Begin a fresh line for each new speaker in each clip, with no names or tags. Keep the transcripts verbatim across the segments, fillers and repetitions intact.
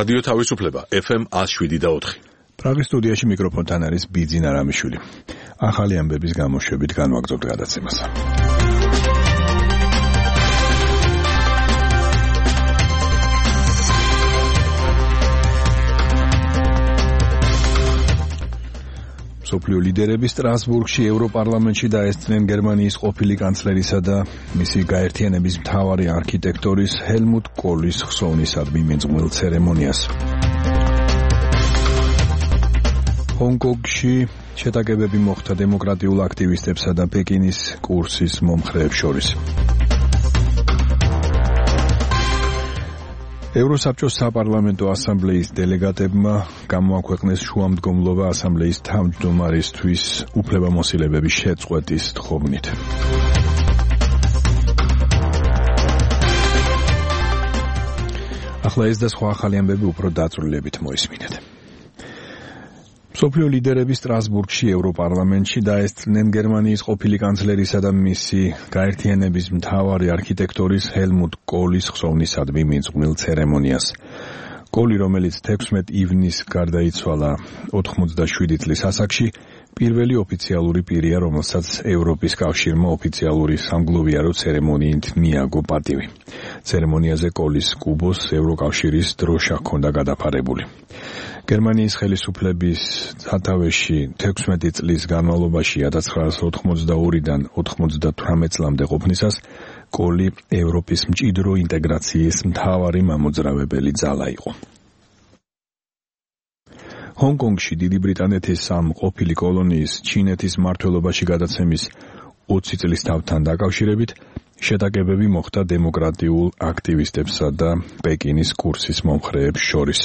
რადიო თავისუფლება ეფ ემ one oh seven და four.
პრაღის სტუდიაში მიკროფონთან არის ბიძინა რამიშვილი. ახალი ამბების გამოშვებით განვაგრძობთ გადაცემას. მსოფლიო ლიდერები სტრასბურგში ევროპარლამენტში დაესწრნენ გერმანიის ყოფილი კანცლერისა და მისი გაერთიანების მთავარი არქიტექტორის ჰელმუტ კოლის ხსოვნისადმი მეძღვნილ ცერემონიას. ჰონგ-კონგში შეტაკებები მოხდა დემოკრატიულ აქტივისტებსა და პეკინის კურსის მომხრეებს შორის. ევროსაბჭოს საპარლამენტო ასამბლეის დელეგატებმა გამოაქვეყნეს შუამდგომლობა ასამბლეის თავმჯდომარისთვის უფლებამოსილებების შეწყვეტის თხოვნით. ახლა ეს და სხვა ახალი ამბები უფრო დაწვრილებით მოისმინეთ. მსოფლიო ლიდერები სტრასბურგში ევროპარლამენტში დაესწრნენ გერმანიის ყოფილი კანცლერისა და მისი გაერთიანების მთავარი არქიტექტორის ჰელმუტ კოლის ხსოვნისადმი მიძღვნილ ცერემონიას. კოლი, რომელიც თექვსმეტ ივნისს გარდაიცვალა ოთხმოცდაშვიდი წლის ასაკში, პირველი ოფიციალური პირია, რომელსაც ევროპის კავშირმა ოფიციალური სამგლოვიარო ცერემონიით მიაგო პატივი. ცერემონიაზე კოლის კუბოს ევროკავშირის დროშა ჰქონდა გადაფარებული. გერმანიის ხელისუფლების სათავეში თექვსმეტი წლის განმავლობაში 천აინსაათს ოთხმოცდაორიდან ოთხმოცდათვრამეტ წლამდე ყოფნისას კოლი ევროპის მჭიდრო ინტეგრაციის მთავარი მამოძრავებელი ძალა იყო. ჰონგ-კონგში დიდი ბრიტანეთის სამ ყოფილი კოლონიის ჩინეთის მმართველობაში გადაცემის ოცი წლის თავთან დაკავშირებით შეტაკებები მოხდა დემოკრატიულ აქტივისტებსა და პეკინის კურსის მომხრეებს შორის.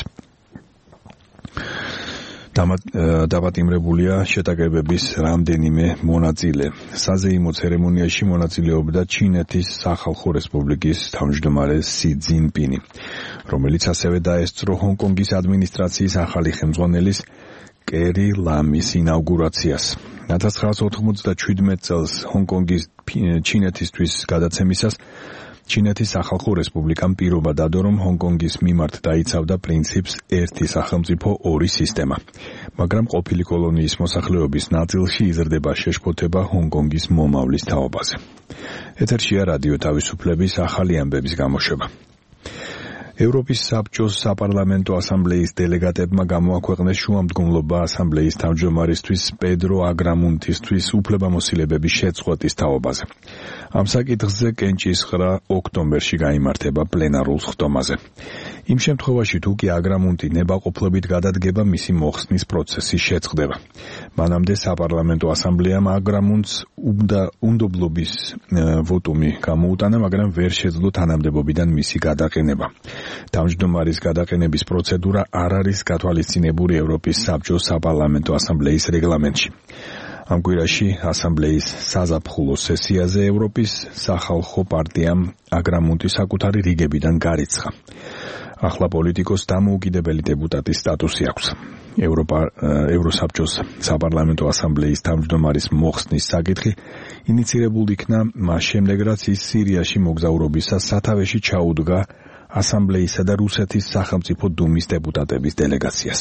დაპატიმრებულია შეტაკებების რამდენიმე მონაწილე. საზეიმო ცერემონიაში მონაწილეობდა ჩინეთის სახალხო რესპუბლიკის თავმჯდომარე სი ძინპინი, რომელიც ასევე დაესწრო ჰონგ-კონგის ადმინისტრაციის ახალი ხელმძღვანელის კერი ლამის ინაუგურაციას. 천აინსაათს ოთხმოცდაჩვიდმეტ წელს ჰონგ-კონგის ჩინეთისთვის გადაცემისას ჩინეთის სახალხო რესპუბლიკამ პირობა დადო, რომ ჰონგ-კონგის მიმართ დაიცავდა პრინციპს ერთი სახელმწიფო ორი სისტემა, მაგრამ ყოფილი კოლონიის მოსახლეობის ნაწილში იზრდება შეშფოთება ჰონგ-კონგის მომავლის თაობაზე. ეთერშია რადიო თავისუფლების ახალი ამბების გამოშვება. ევროპის საბჭოს საპარლამენტო ასამბლეის დელეგატებმა გამოაქვეყნეს შუამდგომლობა ასამბლეის თავმჯდომარისთვის პედრო აგრამუნთისთვის უფლებამოსილებების შეწყვეტის თაობაზე. ამ საკითხზე კენჭისყრა ოქტომბერში გაიმართება პლენარულ ხდომაზე. იმ შემთხვევაში თუ კი აგრამუნთი ნებაყოფლობით გადადგება, მისი მოხსნის პროცესი შეწყდება. მანამდე საპარლამენტო ასამბლეამ აგრამუნთს უნდობლობის ვოტუმი გამოუტანა, მაგრამ ვერ შეძლო თანამდებობიდან მისი გადაყენება. თავმჯდომარის გადაყენების პროცედურა არ არის გათვალისწინებული ევროპის საბჭოს საპარლამენტო ასამბლეის რეგლამენტში. ამ კვირაში ასამბლეის საზაფხულო სესიაზე ევროპის სახალხო პარტიამ აგრამუნთი საკუთარი რიგებიდან გარიცხა. ახლა პოლიტიკოს დამოუკიდებელი დეპუტატის სტატუსი აქვს. ევროპა ევროსაბჭოს საპარლამენტო ასამბლეის თავმჯდომარის მოხსნის საკითხი ინიცირებულ იქნა მას შემდეგ, რაც ის სირიაში მოგზაურობისას სათავეში ჩაუდგა ასამბლეისა და რუსეთის სახელმწიფო დუმის დეპუტატების დელეგაციას.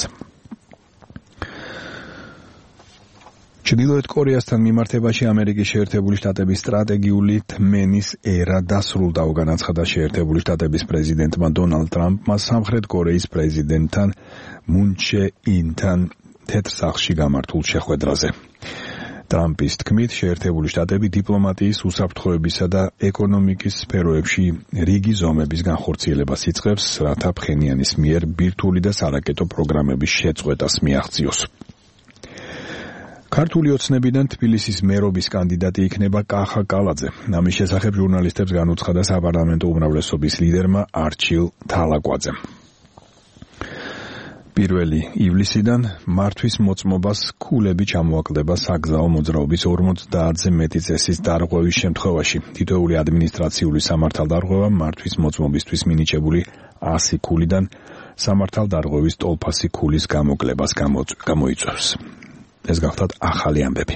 ჩრდილოეთ კორეასთან მიმართებაში ამერიკის შეერთებული შტატების სტრატეგიული თმენის ერა დასრულდა, განაცხადა შეერთებული შტატების პრეზიდენტმა დონალდ ტრამპმა სამხრეთ კორეის პრეზიდენტთან მუნ ჩე ინთან თეთრ სახლში გამართულ შეხვედრაზე. ტრამპის თქმით, შეერთებული შტატები დიპლომატიის, უსაფრთხოებისა და ეკონომიკის სფეროებში რიგი ზომების განხორციელებას იწყებს, რათა ფხენიანის მიერ ბირთვული და სარაკეტო პროგრამების შეწყვეტას მიაღწიოს. ქართული ოცნებიდან თბილისის მერობის კანდიდატი იქნება კახა კალაძე. ამის შესახებ ჟურნალისტებს განუცხადა საპარლამენტო უმრავლესობის ლიდერმა არჩილ თალაკვაძემ. პირველი ივლისიდან მართვის მოწმობას ქულები ჩამოაკლდება საგზაო მოძრაობის ორმოცდაათზე მეტი წესის დარღვევის შემთხვევაში. თითოეული ადმინისტრაციული სამართალდარღვევა მართვის მოწმობისთვის მინიჭებული ასი ქულიდან სამართალდარღვევის ტოლფასი ქულის გამოკლებას გამოიწვევს. ეს გახლავთ ახალი ამბები.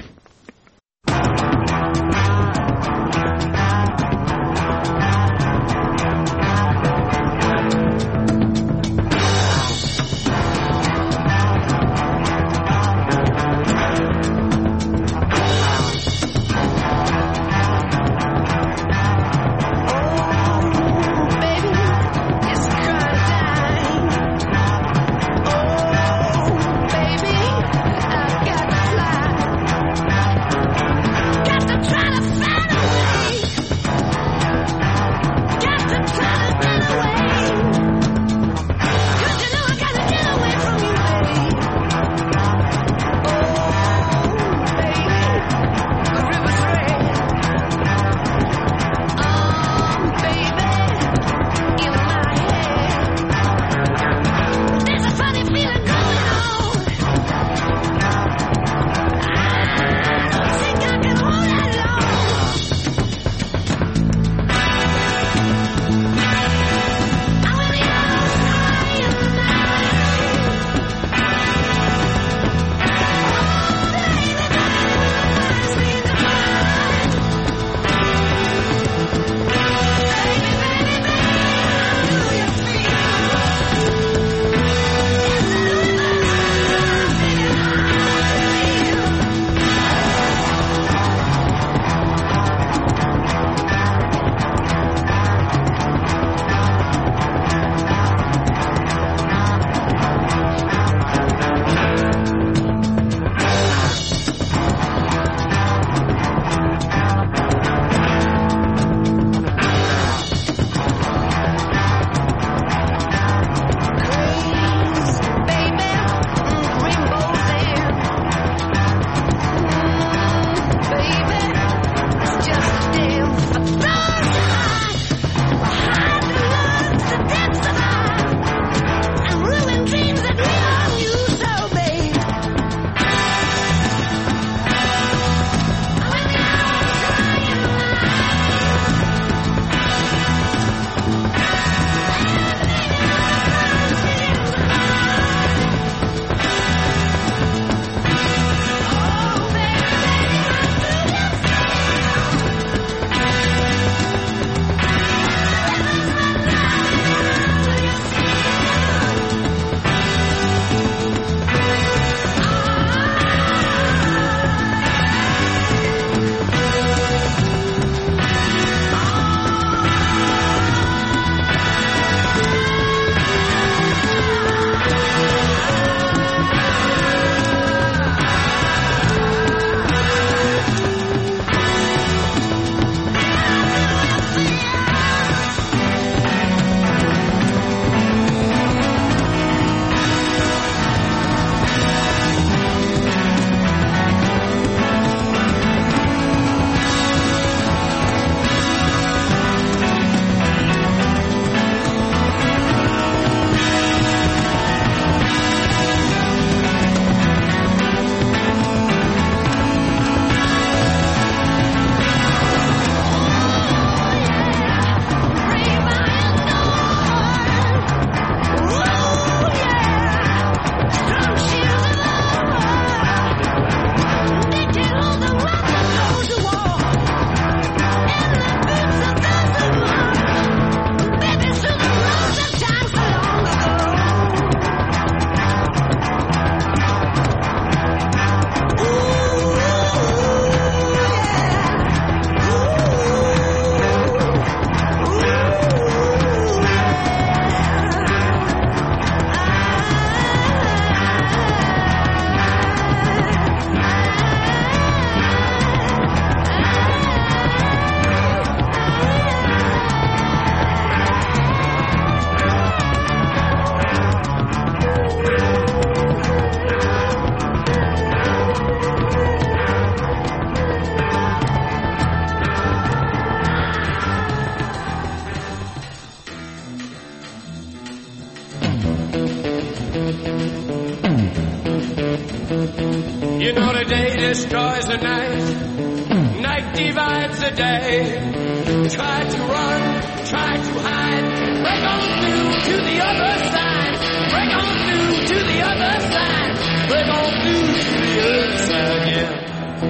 destroys the night, night divides the day. Try to run, try to hide, break on through to the other side, break on through to the other side, break on through to the other side, yeah.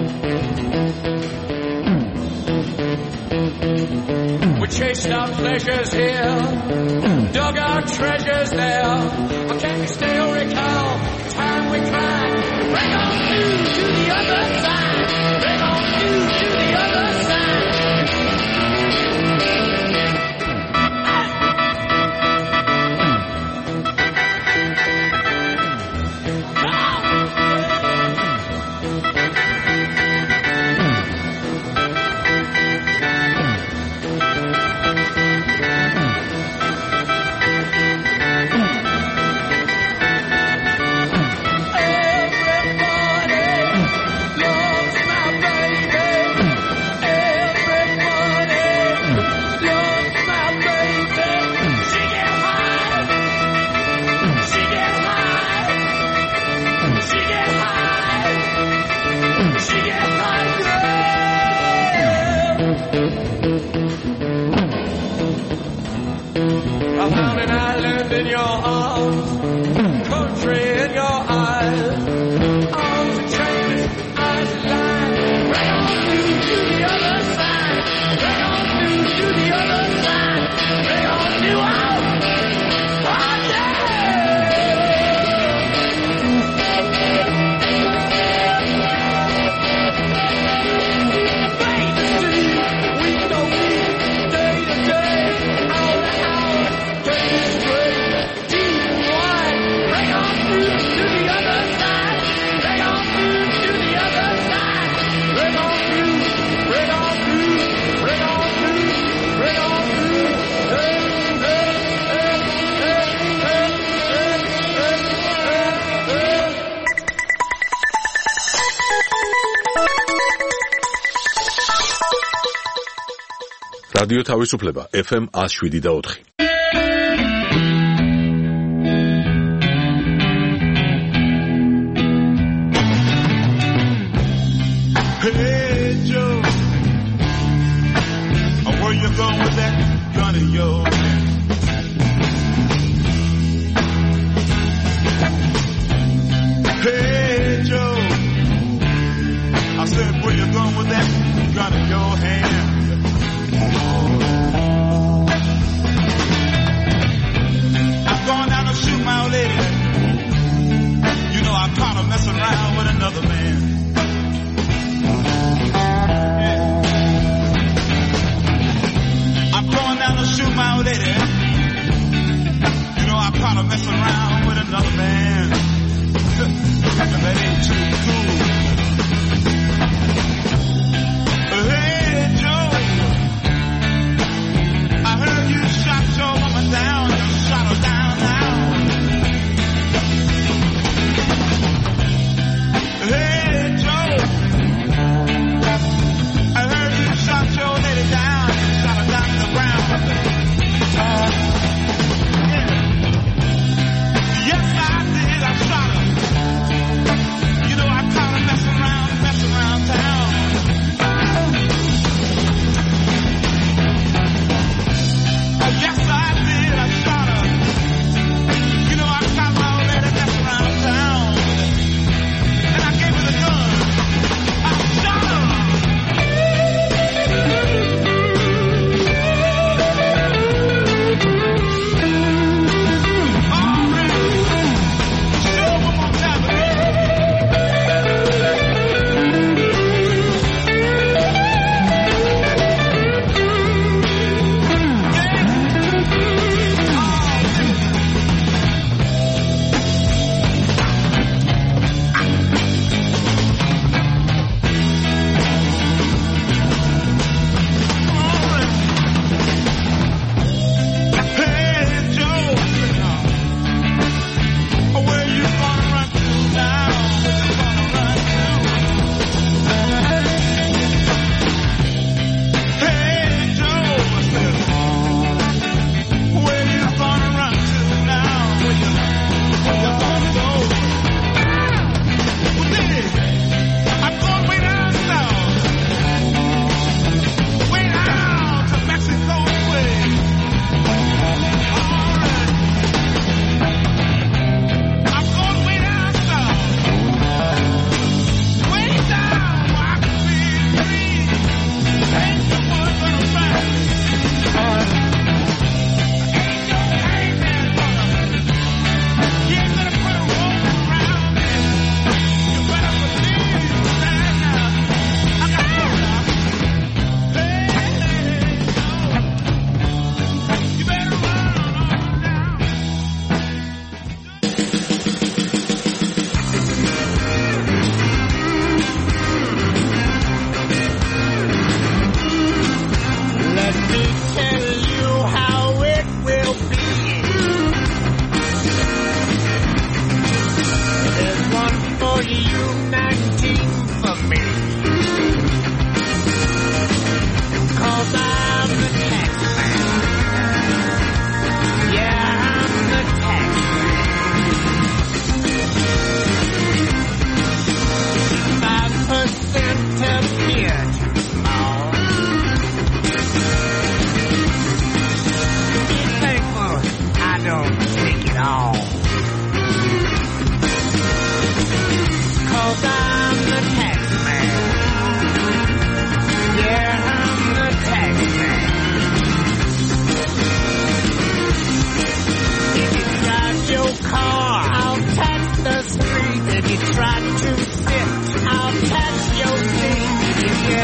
We chased our pleasures here, dug our treasures there. But can we still recall the time we cried? Break on through to the other side, break on through to the other side. In your arms, country in your eyes, arms are changing, eyes are lying. Break on through to the other side, break on through to the other side, break on through out. Oh yeah! Bay to sea, week to week, day to day, hour to hour, day to day.
რადიო თავისუფლება ეფ ემ one oh seven და four.
Hey Joe, where you going with that gun in your hand? Hey Joe, I said where you going with that gun in your hand? I'm going down to shoot my old lady. You know I'm kind of messing around with another man. Shoot my old lady. You know I'm kind of messing around with another man. And that ain't too cool. Hey Joe, I heard you shot your woman down. You shot her down now. Hey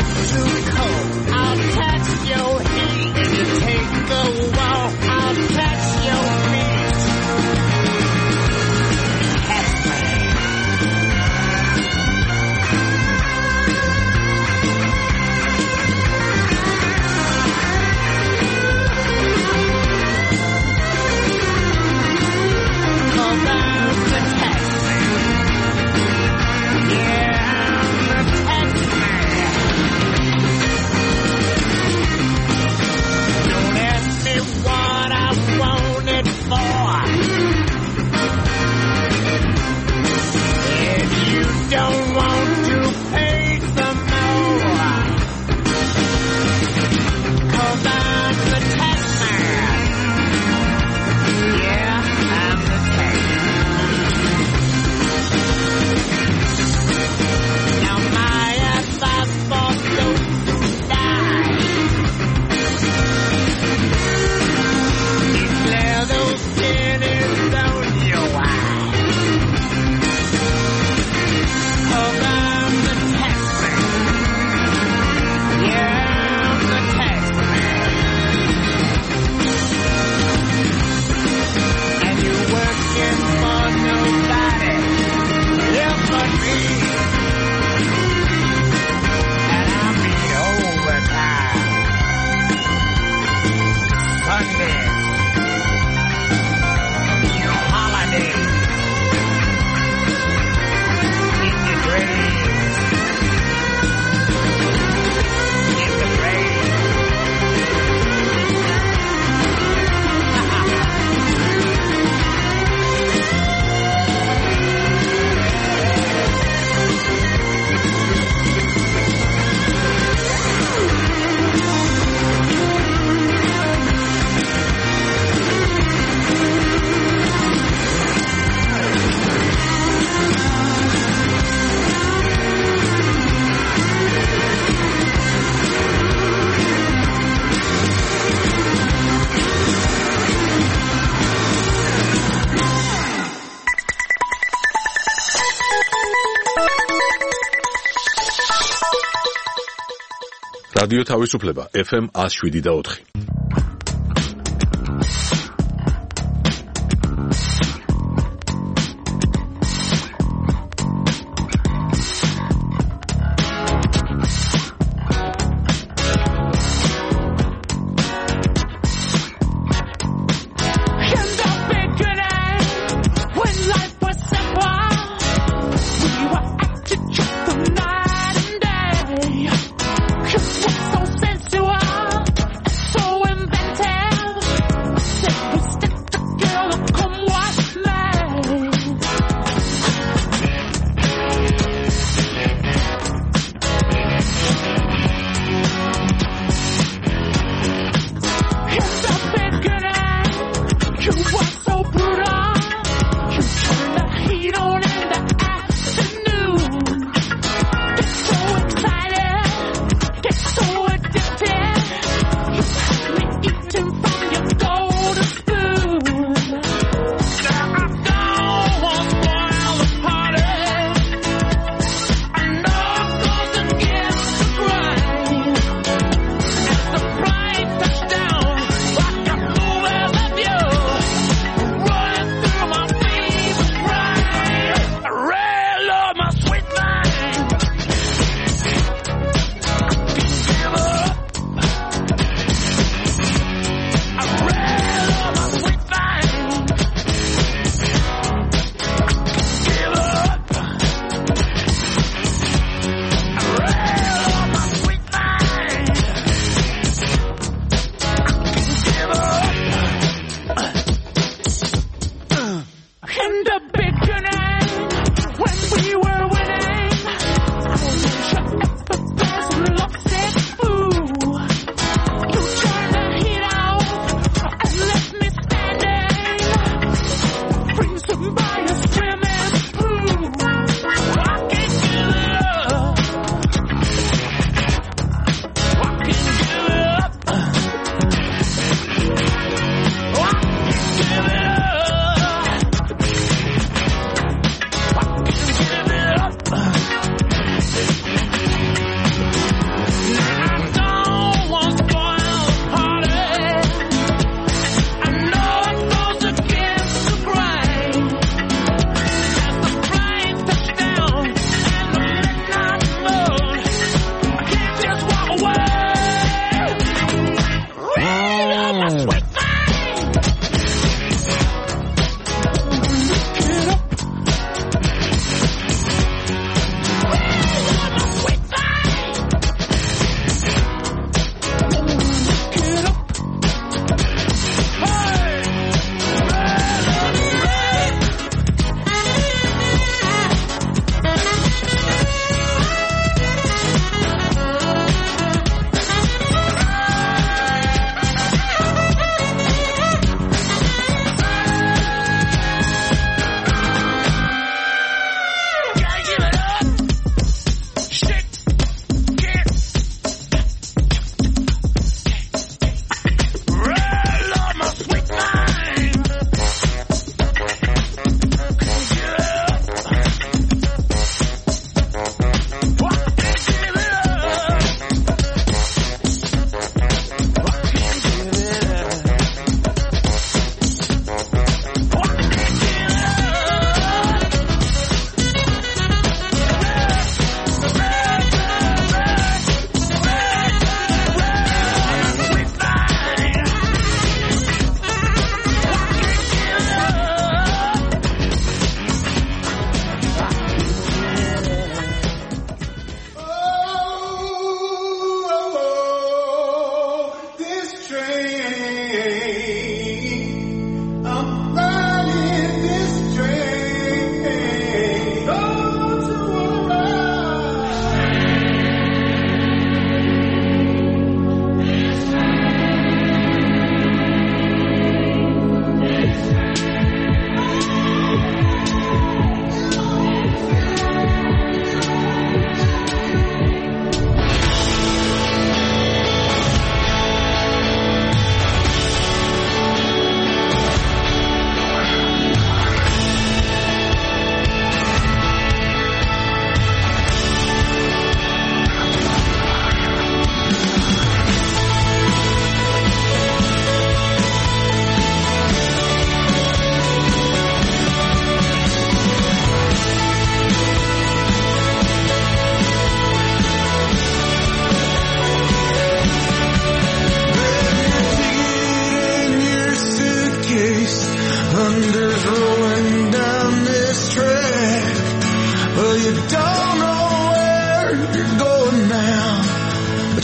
რადიო თავისუფლება ეფ ემ one oh seven და four.
So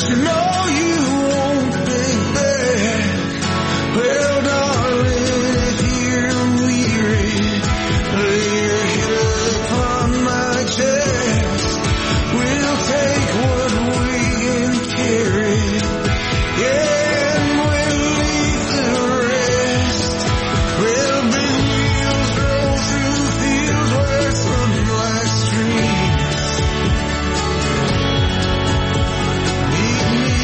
you know you won't think back. Well, darling, if you're weary, lay your head upon my chest. We'll take what we can carry, yeah, and we'll leave the rest. Well, big wheels roll through fields where sunlight streams. Meet me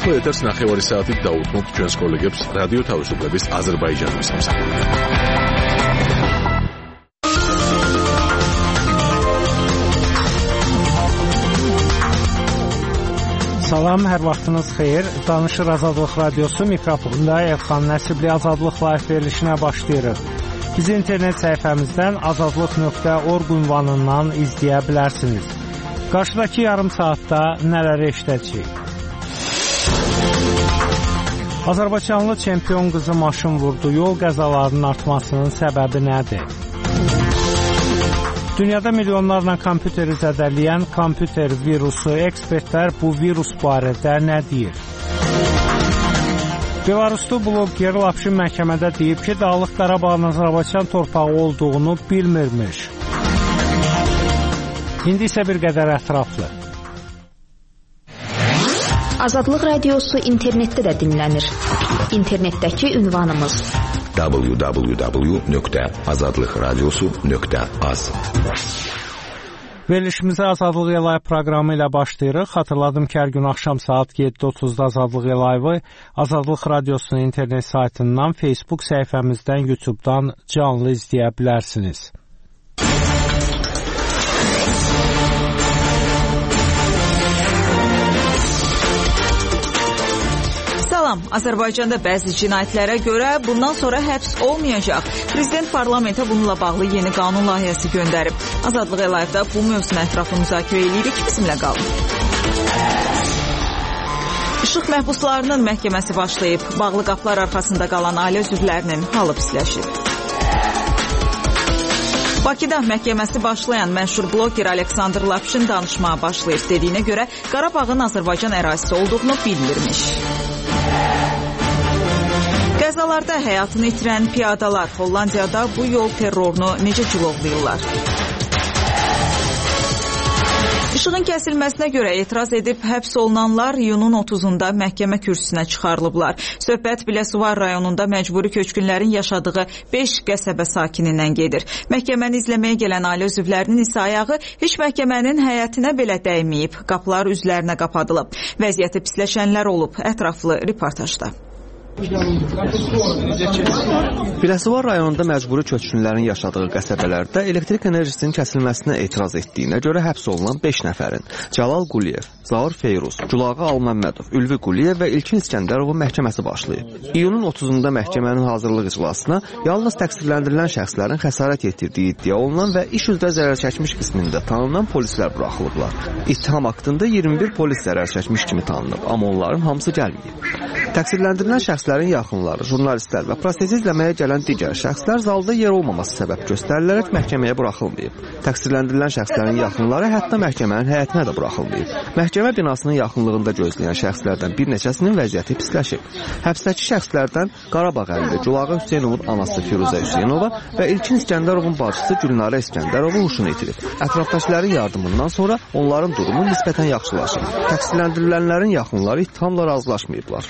ახლა ეთერს ნახევარი საათით დაუთმობთ ჩვენს კოლეგებს რადიო თავისუფლების აზერბაიჯანის სამსახურიდან.
Salam, hər vaxtınız xeyir. Danışır Azadlıq Radiosu, mikrofonda Elxan Nəsibli Azadlıq Live verilişinə başlayırıq. Bizi internet səhifəmizdən azadlıq nöqtə org ünvanından izləyə bilərsiniz. Qarşıdakı yarım saatda nələri eşidəcəyik? Azərbaycanlı çempion qızı maşın vurdu. Yol qəzalarının artmasının səbəbi nədir? Dünyada milyonlarla kompüteri zədələyən kompüter virusu, ekspertlər bu virus barədə nə deyir? Belaruslu bloger Lapşin məhkəmədə deyib ki, Dağlıq Qarabağın Azərbaycan torpağı olduğunu bilmirmiş. İndi isə bir qədər ətraflı.
Azadlıq Radiosu internetdə də dinlənir. İnternetdəki ünvanımız w w w nöqtə azadlıq radiosu nöqtə az.
Verilişimizə Azadlıq Live proqramı ilə başlayırıq. Xatırladım ki, hər gün axşam saat yeddi otuzda Azadlıq Live-ı Azadlıq Radiosunun internet saytından, Facebook səhifəmizdən, YouTube-dan canlı izləyə bilərsiniz.
Salam, Azərbaycanda bəzi cinayətlərə görə bundan sonra həbs olmayacaq. Prezident parlamentə bununla bağlı yeni qanun layihəsi göndərib. Azadlıq Live-da bu mövzunu ətraflı müzakirə edirik. Bizimlə qalın. İşıq məhbuslarının məhkəməsi başlayıb. Bağlı qapılar arxasında qalan ailə üzvlərinin halı pisləşib. Bakıda məhkəməsi başlayan məşhur bloger Aleksandr Lapşin danışmağa başlayıb. Dediyinə görə Qarabağın Azərbaycan ərazisi olduğunu bilmirmiş. Qəzalarda həyatını itirən piyadalar Hollandiyada bu yol terrorunu necə cilovlayırlar? İşığın kəsilməsinə görə etiraz edib həbs olunanlar iyunun otuzunda məhkəmə kürsüsünə çıxarılıblar. Söhbət Biləsuvar rayonunda məcburi köçkünlərin yaşadığı beş qəsəbə sakinindən gedir. Məhkəməni izləməyə gələn ailə üzvlərinin isə ayağı heç məhkəmənin həyətinə belə dəyməyib. Qapılar üzlərinə qapadılıb. Vəziyyəti pisləşənlər olub. Ətraflı reportajda.
Biləsuvar rayonunda məcburi köçkünlərin yaşadığı qəsəbələrdə elektrik enerjisinin kəsilməsinə etiraz etdiyinə görə həbs olunan beş nəfərin Cəlal Quliyev, Zaur Feyruz, Culağı Alməmmədov, Ülvi Quliyev və İlkin İskəndərovun məhkəməsi başlayıb. İyunun otuzunda məhkəmənin hazırlıq iclasına yalnız təqsirləndirilən şəxslərin xəsarət yetirdiyi iddia olunan və iş üzrə zərər çəkmiş qismində tanınan polislər buraxılıblar. İttiham haqqında iyirmi bir polis zərər çəkmiş kimi tanınıb, amma onların hamısı gəlməyib. Təqsirləndirilən şəxslərin yaxınları, jurnalistlər və prosesi izləməyə gələn digər şəxslər zalda yer olmaması səbəb göstərilərək məhkəməyə buraxılmayıb. Təqsirləndirilən şəxslərin yaxınları hətta məhkəmənin həyətinə də buraxılmayıb. Məhkəmə binasının yaxınlığında gözləyən şəxslərdən bir neçəsinin vəziyyəti pisləşib. Həbsdəki şəxslərdən Qarabağ əlili Culağı Hüseynovun anası Firuzə Hüseynova və İlkin İskəndərovun bacısı Gülnarə İskəndərova huşunu itirib. Ətrafdakıların yardımından sonra onların durumu nisbətən yaxşılaşıb. Təqsirləndirilənlərin yaxınları ittihamla razılaşmayıblar.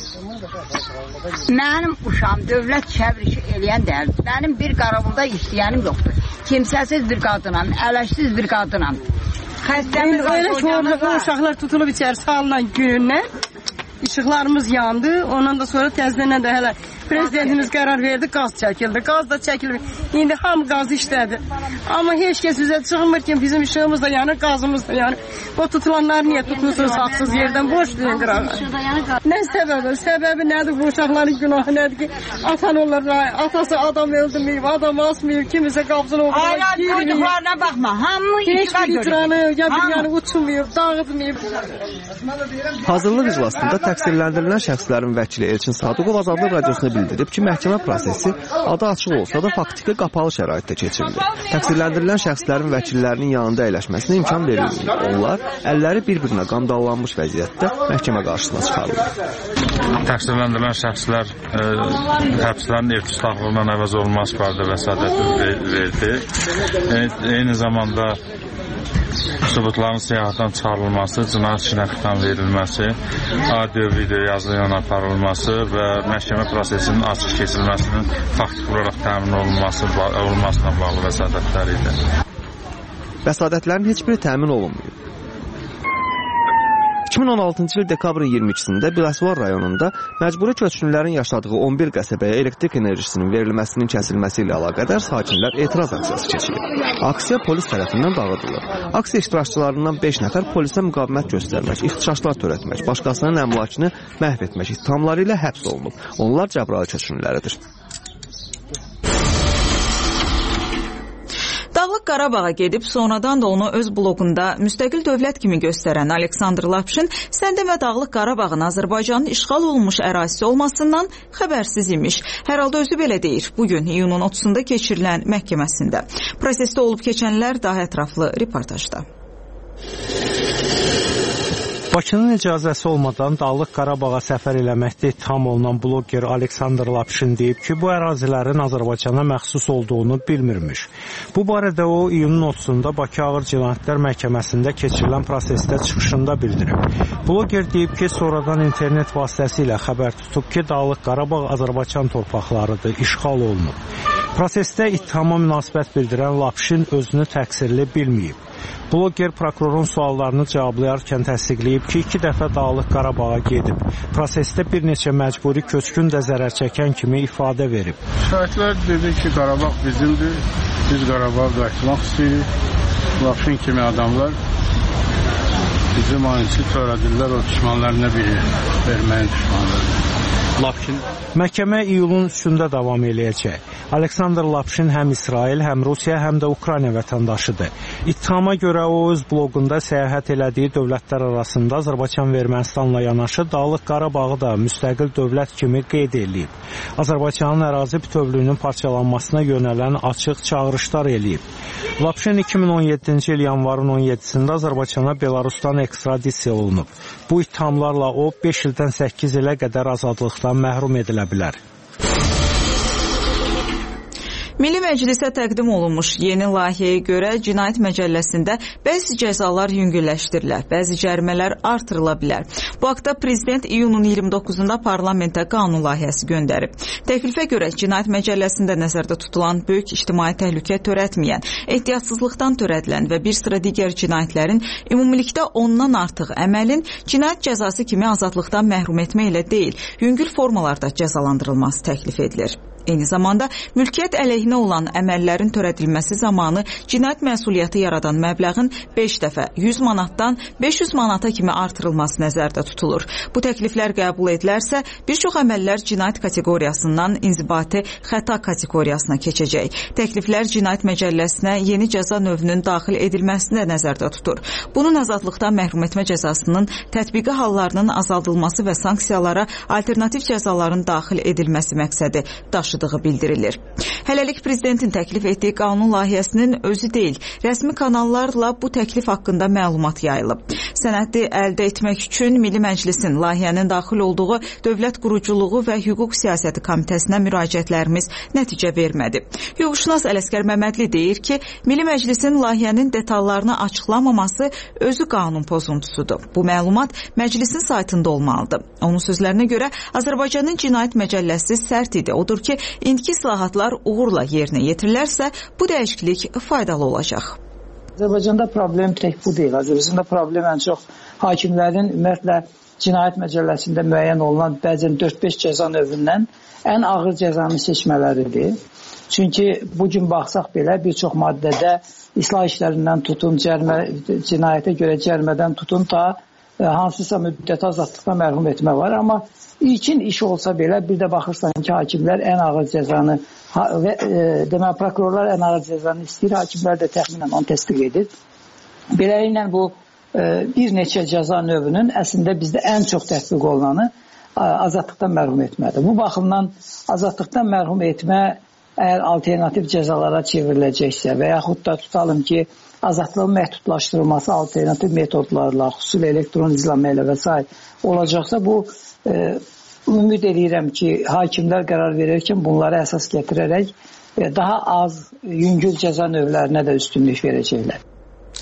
Mənim uşağım dövlət çevrişi eləyən deyil. Mənim bir qaravulda işləyənim yoxdur. Kimsəsiz bir qadınam, ələşsiz bir qadınam. Xəstəmiz var, hocamız var.
Uşaqlar tutulub içəri salınan günündən işıqlarımız yandı. Ondan da sonra təzdən də hələ prezidentimiz qərar verdi, qaz çəkildi. Qaz da çəkildi. İndi hamı qazı işlədi. Amma heç kəs üzə çıxmır ki, bizim işığımız da yanır, qazımız da yanır. O tutulanlar niyə tutmuşsunuz haqsız yerdən? Boş deyin qırağı. Nə səbəbi? Səbəbi nədir? Bu uşaqların günahı nədir ki, atan olur, atası adam öldürməyib, adam asmayıb, kimisə qapsın olur.
Aylar çocuklarına baxma, hamı işıqa görür.
Ya bir yəni uçmayıb, dağıtmayıb.
Hazırlıq iclasında təqsirləndirilən şəxslərin vəkili Elçin Sadıqov Azadlıq Radiosuna bildirib ki, məhkəmə prosesi adı açıq olsa da faktiki qapalı şəraitdə keçirilir. Təqsirləndirilən şəxslərin vəkillərinin yanında əyləşməsinə imkan verilmir. Onlar əlləri bir-birinə qandallanmış vəziyyətdə məhkəmə qarşısına çıxarılır.
Təqsirləndirilən şəxslər e, həbslərin ev tutuqluğundan əvəz olunması barədə vəsatət verdi. E, eyni zamanda sübutların siyahıdan çıxarılması, cinayət işinə xitam verilməsi, audio, video, yazılı yana aparılması və məhkəmə prosesinin açıq keçirilməsinin faktik olaraq təmin olunması, olunmasına bağlı vəsatətlər idi.
Vəsadətlərin heç biri təmin olunmuyor. iki min on altıncı il dekabrın iyirmi ikisində Biləsuvar rayonunda məcburi köçkünlərin yaşadığı on bir qəsəbəyə elektrik enerjisinin verilməsinin kəsilməsi ilə əlaqədar sakinlər etiraz aksiyası keçirib. Aksiya polis tərəfindən dağıdılır. Aksiya iştirakçılarından beş nəfər polisə müqavimət göstərmək, ixtişaşlar törətmək, başqasının əmlakını məhv etmək ittihamları ilə həbs olunub. Onlar Cəbrayıl köçkünləridir.
Dağlıq Qarabağa gedib sonradan da onu öz bloqunda müstəqil dövlət kimi göstərən Aleksandr Lapşin Səndəm və Dağlıq Qarabağın Azərbaycanın işğal olunmuş ərazisi olmasından xəbərsiz imiş. Hər halda özü belə deyir. Bugün iyunun otuzunda keçirilən məhkəməsində. Prosesdə olub keçənlər daha ətraflı reportajda.
Bakının icazəsi olmadan Dağlıq Qarabağa səfər eləməkdə ittiham olunan bloger Aleksandr Lapşin deyib ki, bu ərazilərin Azərbaycana məxsus olduğunu bilmirmiş. Bu barədə o, iyunun otuzunda Bakı Ağır Cinayətlər Məhkəməsində keçirilən prosesdə çıxışında bildirib. Bloger deyib ki, sonradan internet vasitəsilə xəbər tutub ki, Dağlıq Qarabağ Azərbaycan torpaqlarıdır, işğal olunub. Prosesdə ittihama münasibət bildirən Lapşin özünü təqsirli bilməyib. Bloger prokurorun suallarını cavablayarkən təsdiqləyib ki, iki dəfə Dağlıq Qarabağa gedib. Prosesdə bir neçə məcburi köçkün də zərər çəkən kimi ifadə verib.
Şahidlər dedi ki, Qarabağ bizimdir, biz Qarabağa qayıtmaq istəyirik. Lapşin kimi adamlar bizim aynısı törədirlər, o düşmanlarına biri verməyin düşmanlarına.
Lapşin. Məhkəmə iyulun üçündə davam eləyəcək. Aleksandr Lapşin həm İsrail, həm Rusiya, həm də Ukrayna vətəndaşıdır. İttihama görə o öz bloqunda səyahət elədiyi dövlətlər arasında Azərbaycan və Ermənistanla yanaşı Dağlıq Qarabağı da müstəqil dövlət kimi qeyd edilib. Azərbaycanın ərazi bütövlüyünün parçalanmasına yönələn açıq çağırışlar eləyib. Lapşin iki min on yeddinci il yanvarın on yeddisində Azərbaycana Belarusdan ekstradisiya olunub. Bu ittihamlarla o beş ildən səkkiz ilə qədər azadlıqdan məhrum edilə bilər.
Milli Məclisə təqdim olunmuş yeni layihəyə görə Cinayət Məcəlləsində bəzi cəzalar yüngülləşdirilə, bəzi cərimələr artırıla bilər. Bu haqda Prezident iyunun iyirmi doqquzunda parlamentə qanun layihəsi göndərib. Təklifə görə Cinayət Məcəlləsində nəzərdə tutulan böyük ictimai təhlükə törətməyən, ehtiyatsızlıqdan törədilən və bir sıra digər cinayətlərin ümumilikdə ondan artıq əməlin cinayət cəzası kimi azadlıqdan məhrum etmə ilə deyil, yüngül formalarda cəzalandırılması təklif edilir. Eyni zamanda mülkiyyət əleyhinə olan əməllərin törədilməsi zamanı cinayət məsuliyyəti yaradan məbləğin beş dəfə yüz manatdan beş yüz manata kimi artırılması nəzərdə tutulur. Bu təkliflər qəbul edilərsə, bir çox əməllər cinayət kateqoriyasından inzibati xəta kateqoriyasına keçəcək. Təkliflər Cinayət Məcəlləsinə yeni cəza növünün daxil edilməsini də nəzərdə tutur. Bunun azadlıqdan məhrum etmə cəzasının tətbiqi hallarının azaldılması və sanksiyalara alternativ cəzaların daxil edilməsi məqsədi daşıyır. Bildirilir. Hələlik Prezidentin təklif etdiyi qanun layihəsinin özü deyil, rəsmi kanallarla bu təklif haqqında məlumat yayılıb. Sənədi əldə etmək üçün Milli Məclisin layihənin daxil olduğu Dövlət Quruculuğu və Hüquq Siyasəti Komitəsinə müraciətlərimiz nəticə vermədi. Hüquqşünas Ələsgər Məmmədli deyir ki, Milli Məclisin layihənin detallarını açıqlamaması özü qanun pozuntusudur. Bu məlumat məclisin saytında olmalıdır. Onun sözlərinə görə Azərbaycanın Cinayət Məcəlləsi sərt idi. Odur ki, indiki islahatlar uğurla yerinə yetirilərsə, bu dəyişiklik faydalı olacaq.
Azərbaycanda problem tək bu deyil. Azərbaycanda problem ən çox hakimlərin ümumiyyətlə Cinayət Məcəlləsində müəyyən olunan bəzən dörd beş cəza növündən ən ağır cəzanı seçmələridir. Çünki bu gün baxsaq belə bir çox maddədə islah işlərindən tutun, cərimə, cinayətə görə cərimədən tutun ta hansısa müddət azadlıqdan məhrum etmə var. Amma İlkin iş olsa belə bir də baxırsan ki, hakimlər ən ağır cəzanı və e, demək prokurorlar ən ağır cəzanı istəyir, hakimlər də təxminən onu təsdiq edir. Beləliklə bu e, bir neçə cəza növünün əslində bizdə ən çox tətbiq olunanı azadlıqdan məhrum etmədir. Bu baxımdan azadlıqdan məhrum etmə əgər alternativ cəzalara çevriləcəksə və yaxud da tutalım ki, azadlığın məhdudlaşdırılması alternativ metodlarla, xüsusilə elektron izləmə ilə və s. olacaqsa bu e, ümid edirəm ki, hakimlər qərar verirkən bunları əsas gətirərək e, daha az yüngül cəza növlərinə də üstünlük verəcəklər.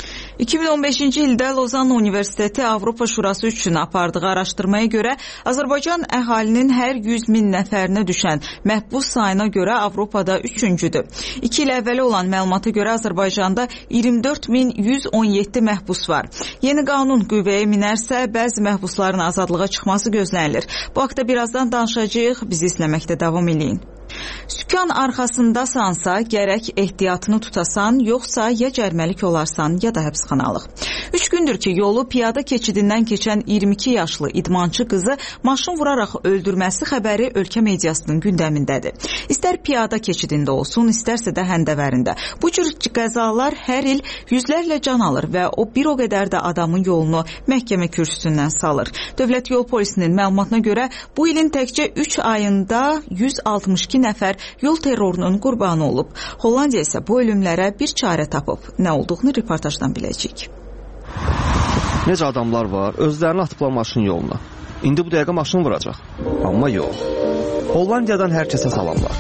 iki min on beşinci ildə Lozanna Universiteti Avropa Şurası üçün apardığı araşdırmaya görə Azərbaycan əhalinin hər yüz min nəfərinə düşən məhbus sayına görə Avropada üçüncüdür. İki il əvvəli olan məlumata görə Azərbaycanda iyirmi dörd min yüz on yeddi məhbus var. Yeni qanun qüvvəyə minərsə, bəzi məhbusların azadlığa çıxması gözlənilir. Bu haqda birazdan danışacağıq, bizi izləməkdə davam edin. Sükan arxasındasansa, gərək ehtiyatını tutasan, yoxsa ya cərməlik olarsan, ya da həbsxanalıq. Üç gündür ki, yolu piyada keçidindən keçən iyirmi iki yaşlı idmançı qızı maşın vuraraq öldürməsi xəbəri ölkə mediasının gündəmindədir. İstər piyada keçidində olsun, istərsə də həndəvərində. Bu cür qəzalar hər il yüzlərlə can alır və o bir o qədər də adamın yolunu məhkəmə kürsüsündən salır. Dövlət Yol Polisinin məlumatına görə bu ilin təkcə üç ayında yüz altmış iki nəfər yol terrorunun qurbanı olub. Hollandiya isə bu ölümlərə bir çarə tapıb. Nə olduğunu reportajdan biləcəyik.
Necə adamlar var, özlərini atıblar maşın yoluna. İndi bu dəqiqə maşın vuracaq. Amma yox. Hollandiyadan hər kəsə salamlar.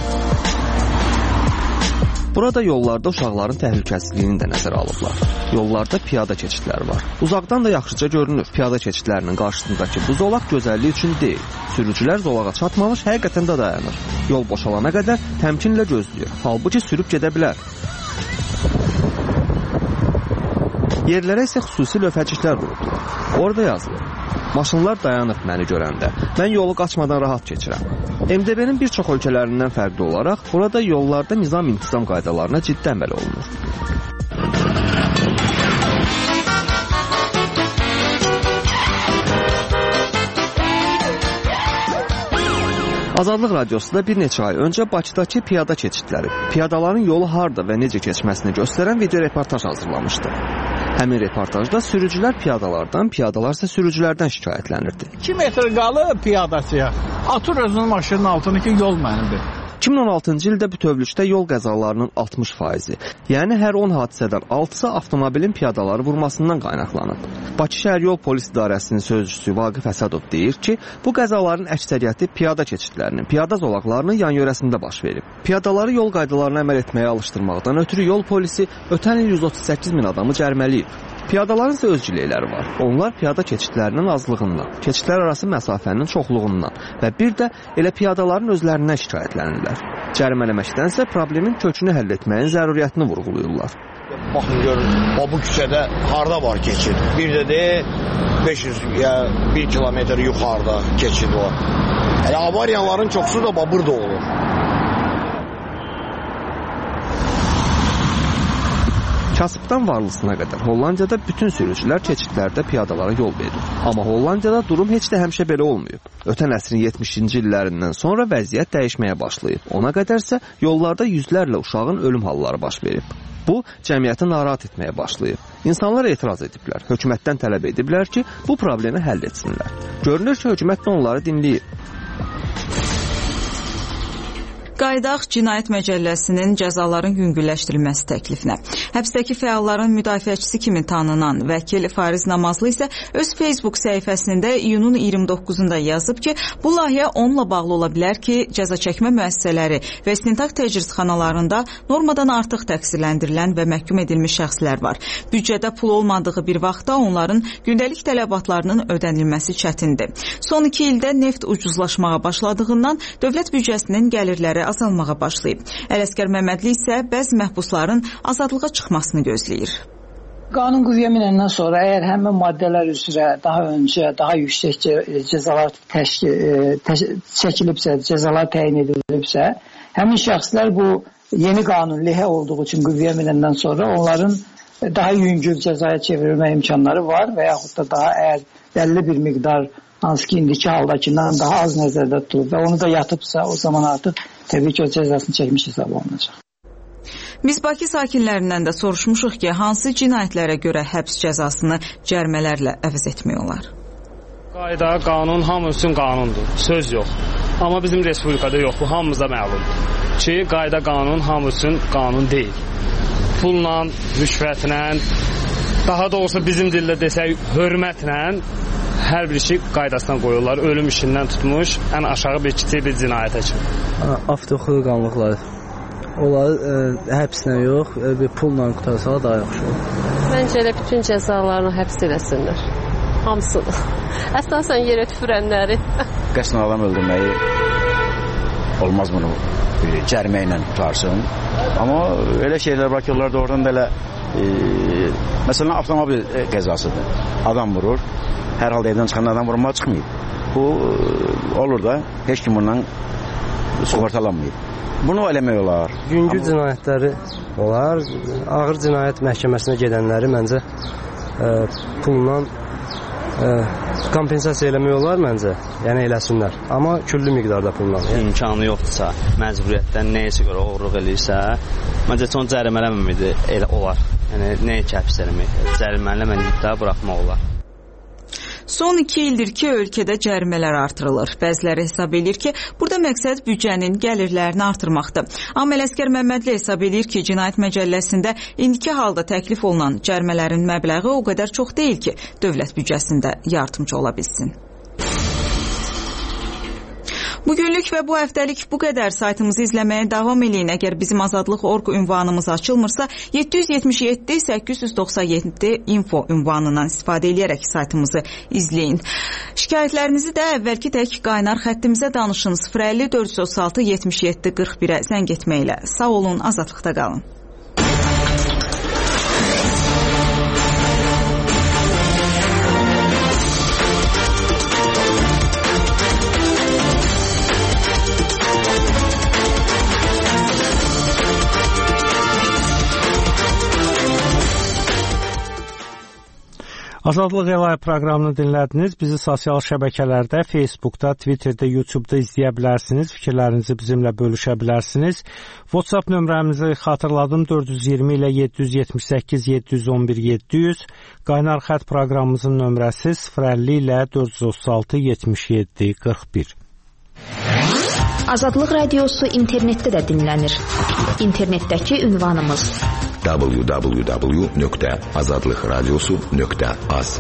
Burada yollarda uşaqların təhlükəsizliyini də nəzərə alıblar. Yollarda piyada keçidləri var. Uzaqdan da yaxşıca görünür. Piyada keçidlərinin qarşısındakı bu zolaq gözəllik üçün deyil. Sürücülər zolağa çatmamış həqiqətən də dayanır. Yol boşalana qədər təmkinlə gözləyir. Halbuki sürüb gedə bilər. Yerlərə isə xüsusi lövhəciklər vurublar. Orada yazılır: maşınlar dayanıb məni görəndə. Mən yolu qaçmadan rahat keçirəm. M D B-nin bir çox ölkələrindən fərqli olaraq burada yollarda nizam-intizam qaydalarına ciddi əməl olunur. Azadlıq Radiosu da bir neçə ay öncə Bakıdakı piyada keçidləri, piyadaların yolu harda və necə keçməsini göstərən video reportaj hazırlamışdı. Həmin reportajda sürücülər piyadalardan, piyadalar isə sürücülərdən şikayətlənirdi.
iki metr qalıb piyadasıya. Atır özünün maşının altını ki, yol mənimdir.
iki min on altıncı ildə bütövlükdə yol qəzalarının altmış faizi, yəni hər on hadisədən altısı avtomobilin piyadaları vurmasından qaynaqlanıb. Bakı şəhər yol polis idarəsinin sözçüsü Vaqif Əsədov deyir ki, bu qəzaların əksəriyyəti piyada keçidlərinin, piyada zolaqlarının yan-yörəsində baş verib. Piyadaları yol qaydalarına əməl etməyə alışdırmaqdan ötürü yol polisi ötən il yüz otuz səkkiz min adamı cərmələyib. Piyadaların isə öz gileyləri var. Onlar piyada keçidlərinin azlığından, keçidlər arası məsafənin çoxluğundan və bir də elə piyadaların özlərindən şikayətlənirlər. Cərimələməkdənsə problemin kökünü həll etməyin zəruriyyətini vurğulayırlar.
Baxın görün, bu küçədə harda var keçid? Bir də de beş yüz ya bir kilometr yuxarıda keçid var. Elə avariyaların çoxsu da burada olur.
Kasıbdan varlısına qədər Hollandiyada bütün sürücülər keçidlərdə piyadalara yol verir. Amma Hollandiyada durum heç də həmişə belə olmayıb. Ötən əsrin yetmişinci illərindən sonra vəziyyət dəyişməyə başlayıb. Ona qədərsə yollarda yüzlərlə uşağın ölüm halları baş verib. Bu, cəmiyyəti narahat etməyə başlayıb. İnsanlar etiraz ediblər, hökumətdən tələb ediblər ki, bu problemi həll etsinlər. Görünür ki, hökumət də onları dinləyib.
Qaydaq Cinayət Məcəlləsinin cəzaların yüngülləşdirilməsi təklifinə. Həbsdəki fəalların müdafiəçisi kimi tanınan vəkil Fariz Namazlı isə öz Facebook səhifəsində iyunun iyirmi doqquzunda yazıb ki, bu layihə onunla bağlı ola bilər ki, cəza çəkmə müəssisələri və istintaq təcridxanalarında normadan artıq təqsirləndirilən və məhkum edilmiş şəxslər var. Büdcədə pul olmadığı bir vaxtda onların gündəlik tələbatlarının ödənilməsi çətindir. Son iki ildə neft ucuzlaşmağa başladığından dövlət büdcəsinin gəlirləri azalmağa başlayıb. Ələsgər Məmmədli isə bəzi məhbusların azadlığa çıxmasını gözləyir.
Qanun qüvvəyə minəndən sonra əgər həmin maddələr üzrə daha öncə daha yüksək cəzalar təşkil, təş, çəkilibsə, cəzalar təyin edilibsə, həmin şəxslər bu yeni qanun lehə olduğu üçün qüvvəyə minəndən sonra onların daha yüngül cəzaya çevrilmə imkanları var və yaxud da daha əgər bəlli bir miqdar hansı ki indiki haldakindən daha az nəzərdə tutulub və onu da yatıbsa, o zaman artıq təbii ki o cəzasını çəkmiş hesab olunacaq.
Biz Bakı sakinlərindən də soruşmuşuq ki, hansı cinayətlərə görə həbs cəzasını cərmələrlə əvəz etmək olar?
Qayda, qanun hamı üçün qanundur, söz yox. Amma bizim respublikada yox, bu hamımıza məlumdur ki, qayda, qanun hamı üçün qanun deyil. Pulla, rüşvətlə, daha doğrusu bizim dildə desək, hörmətlə hər bir şey qaydasından qoyurlar. Ölüm işindən tutmuş, ən aşağı bir kiçik bir cinayətə kimi.
Avtoxulqanlıqlar. Onlar e, həbslə yox, e, bir pulla qutarsalar daha yaxşı olur. Məncə elə bütün cəzalarını həbs eləsinlər. Hamısını. Əsasən yerə tüfürənləri.
Qəsdən adam öldürməyi olmaz bunu cərimə ilə tutarsın. Amma elə şeylər var ki, onlar da oradan da elə e, məsələn avtomobil qəzasıdır. Adam vurur. Hər halda evdən çıxan adam vurmağa çıxmayıb. Bu olur da heç kim bundan sığortalanmayıb. Bunu eləmək olar.
Yüngül Amma... cinayətləri olar. Ağır cinayət məhkəməsinə gedənləri məncə e, pulla e, kompensasiya eləmək olar məncə. Yəni eləsinlər. Amma küllü miqdarda pulla. Yəni.
İmkanı yoxdursa, məcburiyyətdən nəyisə görə oğurluq eləyirsə, məncə çox cərimələməməli elə olar. Yəni nəyə ki həbs eləmək? Cərimələməyib də buraxmaq olar.
Son iki ildir ki, ölkədə cərimələr artırılır. Bəziləri hesab edir ki, burada məqsəd büdcənin gəlirlərini artırmaqdır. Amma Ələsgər Məmmədli hesab edir ki, Cinayət Məcəlləsində indiki halda təklif olunan cərimələrin məbləği o qədər çox deyil ki, dövlət büdcəsində yardımcı ola bilsin. Bugünlük və bu həftəlik bu qədər. Saytımızı izləməyə davam eləyin. Əgər bizim Azadlıq nöqtə org ünvanımız açılmırsa, yeddi yüz yetmiş yeddi səkkiz yüz doxsan yeddi info ünvanından istifadə edərək saytımızı izləyin. Şikayətlərinizi də əvvəlki tək qaynar xəttimizə danışın. sıfır əlli dörd yüz otuz altı yetmiş yeddi qırx birə zəng etməklə. Sağ olun, azadlıqda qalın.
Azadlıq Elay proqramını dinlədiniz. Bizi sosial şəbəkələrdə, Facebookda, Twitterdə, YouTube'da izləyə bilərsiniz. Fikirlərinizi bizimlə bölüşə bilərsiniz. WhatsApp nömrəmizi xatırladım dörd yüz iyirmi ilə yeddi yüz yetmiş səkkiz yeddi yüz on bir yeddi yüz. Qaynar xətt proqramımızın nömrəsi sıfır əlli ilə dörd yüz otuz altı yetmiş yeddi qırx bir.
Azadlıq Radiosu internetdə də dinlənir. İnternetdəki ünvanımız
w w w nöqtə azadlıq radiosu nöqtə az.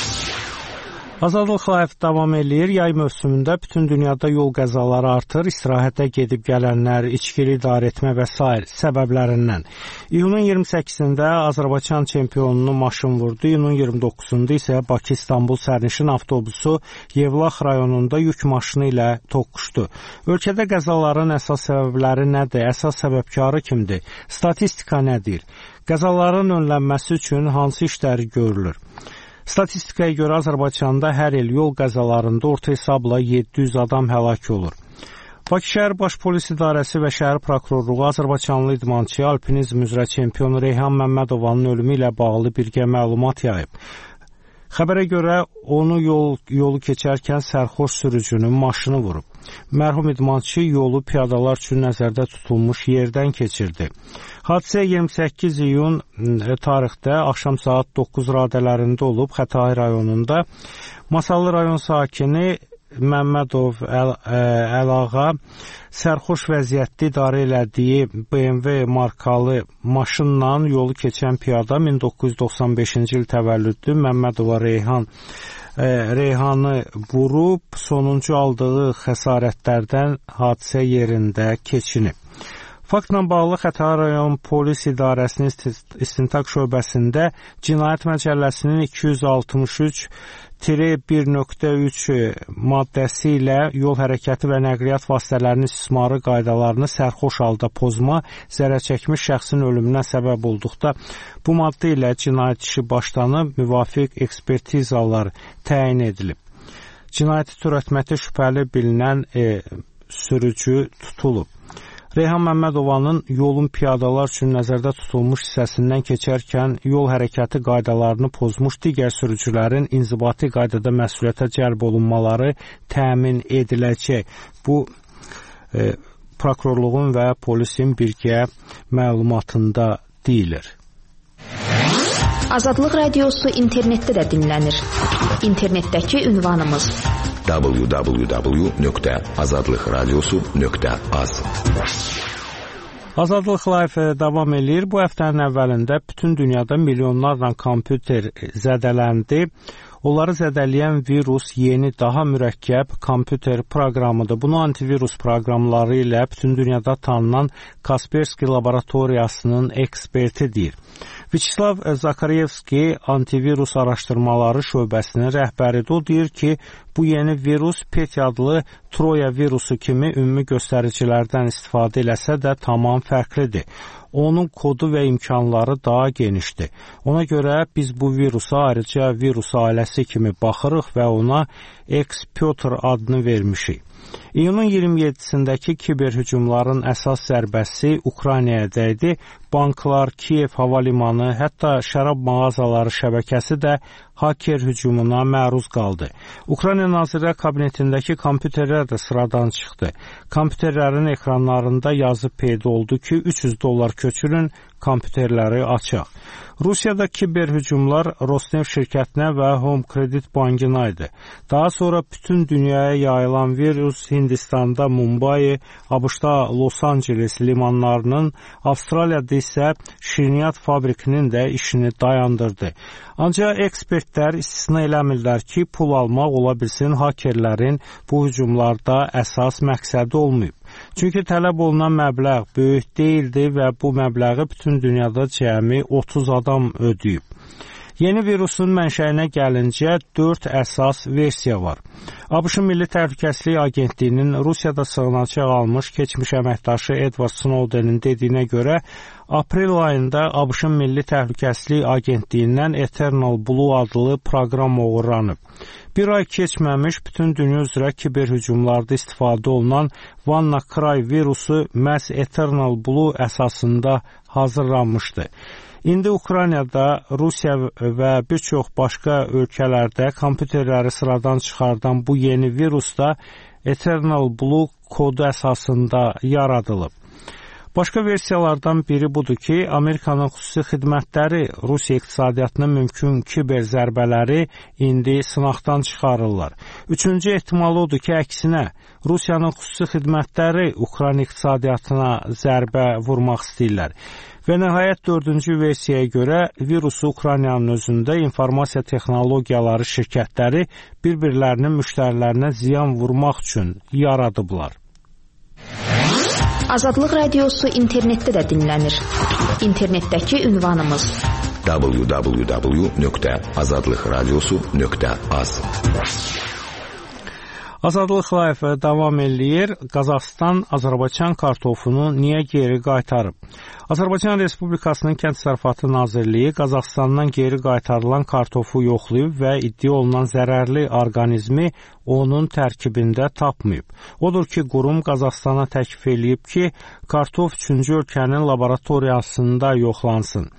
Azadlıq Live davam eləyir. Yay mövsümündə bütün dünyada yol qəzaları artır. İstirahətə gedib gələnlər, içkili idarə etmə və s. səbəblərindən. İyunun iyirmi səkkizində Azərbaycan çempionunu maşın vurdu. İyunun iyirmi doqquzunda isə Bakı-İstanbul sərnişin avtobusu Yevlax rayonunda yük maşını ilə toqquşdu. Ölkədə qəzaların əsas səbəbləri nədir? Əsas səbəbkarı kimdir? Statistika nədir? Qəzaların önlənməsi üçün hansı işləri görülür? Statistikaya görə Azərbaycanda hər il yol qəzalarında orta hesabla yeddi yüz adam həlak olur. Bakı şəhər Baş Polis İdarəsi və şəhər prokurorluğu Azərbaycanlı idmançı, alpinizm üzrə çempion Reyhan Məmmədovanın ölümü ilə bağlı birgə məlumat yayıb. Xəbərə görə onu yol, yolu keçərkən sərxoş sürücünün maşını vurub. Mərhum idmançı yolu piyadalar üçün nəzərdə tutulmuş yerdən keçirdi. Hadisə iyirmi səkkiz iyun tarixdə axşam saat doqquz radələrində olub Xətai rayonunda. Masallı rayon sakini Məmmədov Əl Əlağa sərxoş vəziyyətdə idarə elədiyi B M W markalı maşınla yolu keçən piyada min doqquz yüz doxsan beşinci il təvəllüdlü Məmmədova Reyhan e, Reyhanı vurub, sonuncu aldığı xəsarətlərdən hadisə yerində keçinib. Faktla bağlı Xətai rayon polis idarəsinin istintaq şöbəsində Cinayət Məcəlləsinin iki yüz altmış üç bir nöqtə üç maddəsi ilə yol hərəkəti və nəqliyyat vasitələrinin istismarı qaydalarını sərxoş halda pozma, zərər çəkmiş şəxsin ölümünə səbəb olduqda bu maddə ilə cinayət işi başlanıb, müvafiq ekspertizalar təyin edilib. Cinayəti törətməkdə şübhəli bilinən e, sürücü tutulub. Reyhan Məmmədovanın yolun piyadalar üçün nəzərdə tutulmuş hissəsindən keçərkən yol hərəkəti qaydalarını pozmuş digər sürücülərin inzibati qaydada məsuliyyətə cəlb olunmaları təmin ediləcək. Bu e, prokurorluğun və polisin birgə məlumatında deyilir.
Azadlıq Radiosu internetdə də dinlənir. İnternetdəki ünvanımız
w w w nöqtə azadlıq radiosu nöqtə az.
Azadlıq Live davam eləyir. Bu həftənin əvvəlində bütün dünyada milyonlarla kompüter zədələndi. Onları zədələyən virus yeni, daha mürəkkəb kompüter proqramıdır. Bunu antivirus proqramları ilə bütün dünyada tanınan Kaspersky laboratoriyasının eksperti deyir. Vyacheslav Zakarevski antivirus araşdırmaları şöbəsinin rəhbəridir. O deyir ki, bu yeni virus Peti adlı Troya virusu kimi ümumi göstəricilərdən istifadə eləsə də tamam fərqlidir. Onun kodu və imkanları daha genişdir. Ona görə biz bu virusa ayrıca virus ailəsi kimi baxırıq və ona X-Piotr adını vermişik. İyunun iyirmi yeddisindəki kiber hücumların əsas zərbəsi Ukraynaya dəydi. Banklar, Kiyev hava limanı, hətta şərab mağazaları şəbəkəsi də haker hücumuna məruz qaldı. Ukrayna Nazirlər Kabinetindəki kompüterlər də sıradan çıxdı. Kompüterlərin ekranlarında yazı peyda oldu ki, üç yüz dollar köçürün, kompüterləri açaq. Rusiyada kiber hücumlar Rosneft şirkətinə və Home Credit Bankına idi. Daha sonra bütün dünyaya yayılan virus Hindistanda Mumbai, ABŞ-da Los Angeles limanlarının, Avstraliyada isə şirniyyat fabrikinin də işini dayandırdı. Ancaq ekspertlər istisna eləmirlər ki, pul almaq ola bilsin hakerlərin bu hücumlarda əsas məqsədi olmayıb. Çünki tələb olunan məbləğ böyük deyildi və bu məbləği bütün dünyada cəmi otuz adam ödəyib. Yeni virusun mənşəyinə gəlincə dörd əsas versiya var. ABŞ-ın Milli Təhlükəsizlik Agentliyinin Rusiyada sığınacaq almış keçmiş əməkdaşı Edward Snowdenin dediyinə görə, aprel ayında ABŞ-ın Milli Təhlükəsizlik Agentliyindən Eternal Blue adlı proqram uğurlanıb. Bir ay keçməmiş bütün dünya üzrə kiber hücumlarda istifadə olunan WannaCry virusu məhz Eternal Blue əsasında hazırlanmışdı. İndi Ukraynada, Rusiya və bir çox başqa ölkələrdə kompüterləri sıradan çıxardan bu yeni virus da Eternal Blue kodu əsasında yaradılıb. Başqa versiyalardan biri budur ki, Amerikanın xüsusi xidmətləri Rusiya iqtisadiyyatına mümkün kiber zərbələri indi sınaqdan çıxarırlar. Üçüncü ehtimal odur ki, əksinə, Rusiyanın xüsusi xidmətləri Ukrayna iqtisadiyyatına zərbə vurmaq istəyirlər. Və nəhayət dördüncü versiyaya görə virusu Ukraynanın özündə informasiya texnologiyaları şirkətləri bir-birlərinin müştərilərinə ziyan vurmaq üçün yaradıblar.
Azadlıq Radiosu internetdə də dinlənir. İnternetdəki ünvanımız w w w nöqtə azadlıq radiosu nöqtə az.
Azadlıq Live davam eləyir. Qazaxıstan Azərbaycan kartofunu niyə geri qaytarıb? Azərbaycan Respublikasının Kənd Təsərrüfatı Nazirliyi Qazaxıstandan geri qaytarılan kartofu yoxlayıb və iddia olunan zərərli orqanizmi onun tərkibində tapmayıb. Odur ki, qurum Qazaxıstana təklif eləyib ki, kartof üçüncü ölkənin laboratoriyasında yoxlansın.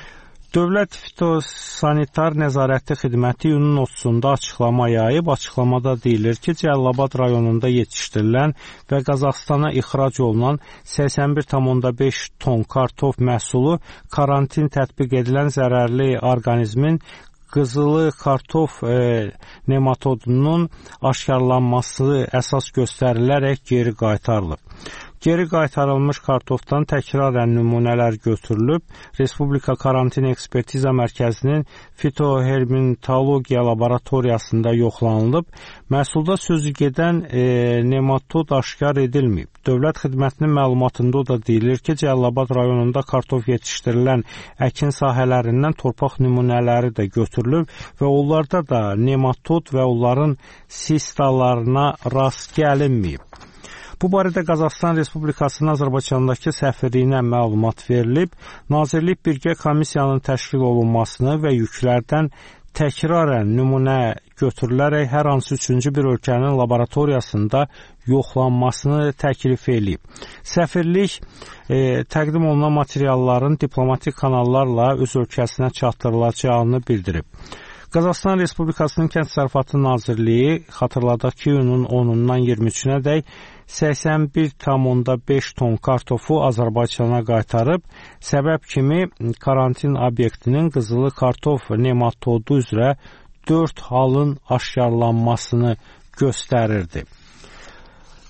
Dövlət Fitosanitar Nəzarəti Xidməti iyunun otuzunda açıqlama yayıb. Açıqlamada deyilir ki, Cəlilabad rayonunda yetişdirilən və Qazaxıstana ixrac olunan səksən bir tam beş ton kartof məhsulu karantin tətbiq edilən zərərli orqanizmin qızılı kartof e, nematodunun aşkarlanması əsas göstərilərək geri qaytarılıb. Geri qaytarılmış kartofdan təkrarən nümunələr götürülüb, Respublika Karantin Ekspertiza Mərkəzinin Fitohermitologiya Laboratoriyasında yoxlanılıb. Məhsulda sözü gedən e, nematod aşkar edilməyib. Dövlət xidmətinin məlumatında o da deyilir ki, Cəlilabad rayonunda kartof yetişdirilən əkin sahələrindən torpaq nümunələri də götürülüb və onlarda da nematod və onların sistalarına rast gəlinməyib. Bu barədə Qazaxıstan Respublikasının Azərbaycandakı səfirliyinə məlumat verilib. Nazirlik birgə komissiyanın təşkil olunmasını və yüklərdən təkrarən nümunə götürülərək hər hansı üçüncü bir ölkənin laboratoriyasında yoxlanmasını təklif eləyib. Səfirlik e, təqdim olunan materialların diplomatik kanallarla öz ölkəsinə çatdırılacağını bildirib. Qazaxıstan Respublikasının Kənd Təsərrüfatı Nazirliyi xatırladaq ki, iyunun onundan iyirmi üçünə dək səksən bir tam beş ton kartofu Azərbaycana qaytarıb. Səbəb kimi karantin obyektinin qızılı kartof nematodu üzrə dörd halın aşkarlanmasını göstərirdi.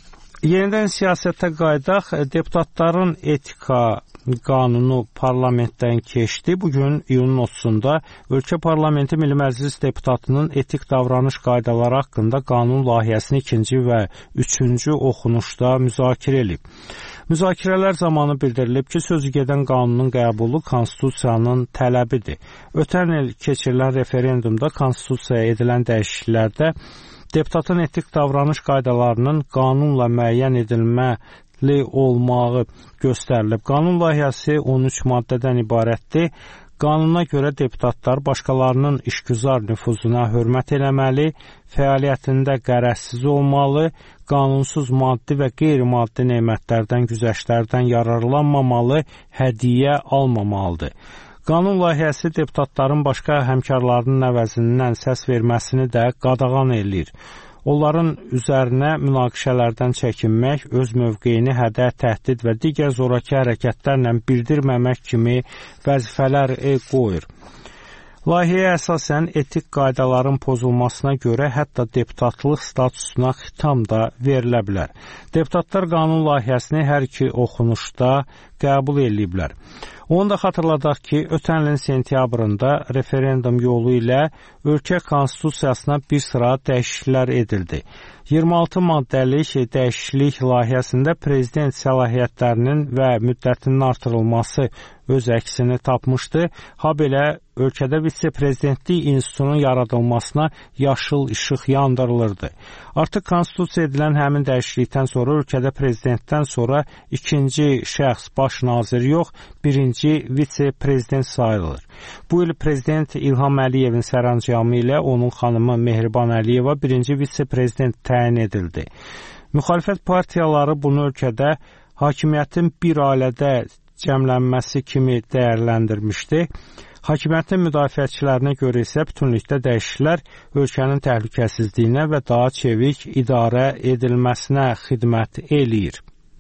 Yenidən siyasətə qaydaq, deputatların etika qanunu parlamentdən keçdi. Bugün iyunun otuzunda ölkə parlamenti Milli Məclis deputatının etik davranış qaydaları haqqında qanun layihəsini ikinci və üçüncü oxunuşda müzakirə edib. Müzakirələr zamanı bildirilib ki, sözügedən qanunun qəbulu Konstitusiyanın tələbidir. Ötən il keçirilən referendumda Konstitusiyaya edilən dəyişikliklərdə deputatın etik davranış qaydalarının qanunla müəyyən edilməli olmağı göstərilib. Qanun layihəsi on üç maddədən ibarətdir. Qanuna görə deputatlar başqalarının işgüzar nüfuzuna hörmət eləməli, fəaliyyətində qərəzsiz olmalı, qanunsuz maddi və qeyri-maddi nemətlərdən, güzəştlərdən yararlanmamalı, hədiyyə almamalıdır. Qanun layihəsi deputatların başqa həmkarlarının əvəzindən səs verməsini də qadağan eləyir. Onların üzərinə münaqişələrdən çəkinmək, öz mövqeyini hədə, təhdid və digər zorakı hərəkətlərlə bildirməmək kimi vəzifələr qoyur. Layihəyə əsasən etik qaydaların pozulmasına görə hətta deputatlıq statusuna xitam da verilə bilər. Deputatlar qanun layihəsini hər iki oxunuşda qəbul ediblər. Onu da xatırladaq ki, ötən ilin sentyabrında referendum yolu ilə ölkə konstitusiyasına bir sıra dəyişikliklər edildi. iyirmi altı maddəlik dəyişiklik layihəsində prezident səlahiyyətlərinin və müddətinin artırılması öz əksini tapmışdı. Ha belə ölkədə vitse-prezidentlik institutunun yaradılmasına yaşıl işıq yandırılırdı. Artıq konstitusiya edilən həmin dəyişiklikdən sonra ölkədə prezidentdən sonra ikinci şəxs baş nazir yox, birinci vitse-prezident sayılır. Bu il prezident İlham Əliyevin sərəncamı ilə onun xanımı Mehriban Əliyeva birinci vitse-prezident təyin edildi. Müxalifət partiyaları bunu ölkədə hakimiyyətin bir ailədə cəmlənməsi kimi dəyərləndirmişdi. Hakimiyyətin müdafiəçilərinə görə isə bütünlükdə dəyişikliklər ölkənin təhlükəsizliyinə və daha çevik idarə edilməsinə xidmət eləyir.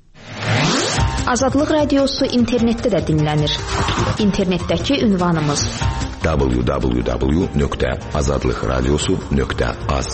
Azadlıq Radiosu internetdə də dinlənir. İnternetdəki ünvanımız w w w nöqtə azadlıq radiosu nöqtə az.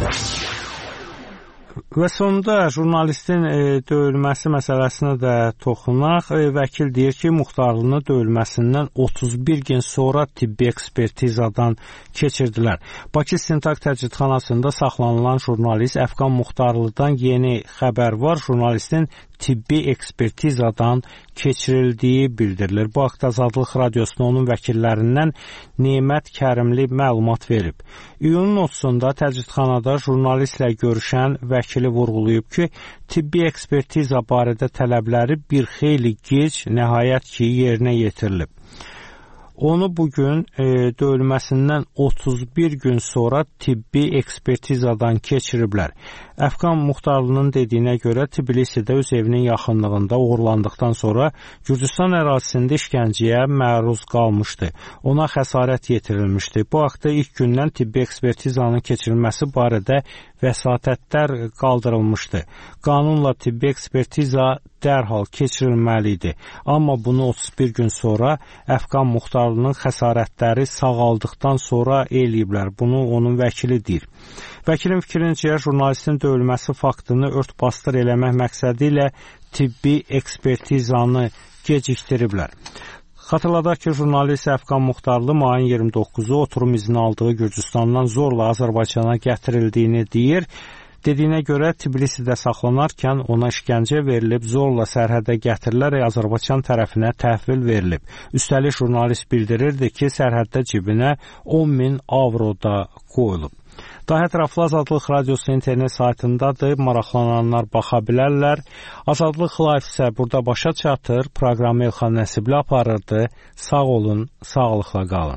Və sonunda jurnalistin e, döyülməsi məsələsinə də toxunaq. E, vəkil deyir ki, muxtarlığını döyülməsindən otuz bir gün sonra tibbi ekspertizadan keçirdilər. Bakı İstintaq Təcridxanasında saxlanılan jurnalist Əfqan Muxtarlıdan yeni xəbər var. Jurnalistin tibbi ekspertizadan keçirildiyi bildirilir. Bu haqda Azadlıq Radiosuna onun vəkillərindən Nemət Kərimli məlumat verib. İyunun otuzunda təcridxanada jurnalistlə görüşən vəkili vurğulayıb ki, tibbi ekspertiza barədə tələbləri bir xeyli gec, nəhayət ki, yerinə yetirilib. Onu bugün e, döyülməsindən otuz bir gün sonra tibbi ekspertizadan keçiriblər. Əfqan Muxtarlının dediyinə görə Tbilisidə öz evinin yaxınlığında uğurlandıqdan sonra Gürcüstan ərazisində işgəncəyə məruz qalmışdı. Ona xəsarət yetirilmişdi. Bu haqda ilk gündən tibbi ekspertizanın keçirilməsi barədə vəsatətlər qaldırılmışdı. Qanunla tibbi ekspertiza dərhal keçirilməli idi. Amma bunu otuz bir gün sonra Əfqan Muxtarlının xəsarətləri sağaldıqdan sonra eləyiblər. Bunu onun vəkili deyir. Vəkilin fikrincə, jurnalistin döyülməsi faktını ört-bastır eləmək məqsədi ilə tibbi ekspertizanı gecikdiriblər. Xatırladaq ki, jurnalist Əfqan Muxtarlı mayın iyirmi doqquzu oturum izni aldığı Gürcüstandan zorla Azərbaycana gətirildiyini deyir. Dediyinə görə Tbilisidə saxlanarkən ona işgəncə verilib, zorla sərhədə gətirilərək Azərbaycan tərəfinə təhvil verilib. Üstəlik jurnalist bildirirdi ki, sərhəddə cibinə on min avro da qoyulub. Daha ətraflı Azadlıq Radiosu internet saytındadır, maraqlananlar baxa bilərlər. Azadlıq Live isə burada başa çatır, proqramı Elxan Nəsibli aparırdı. Sağ olun, sağlıqla qalın.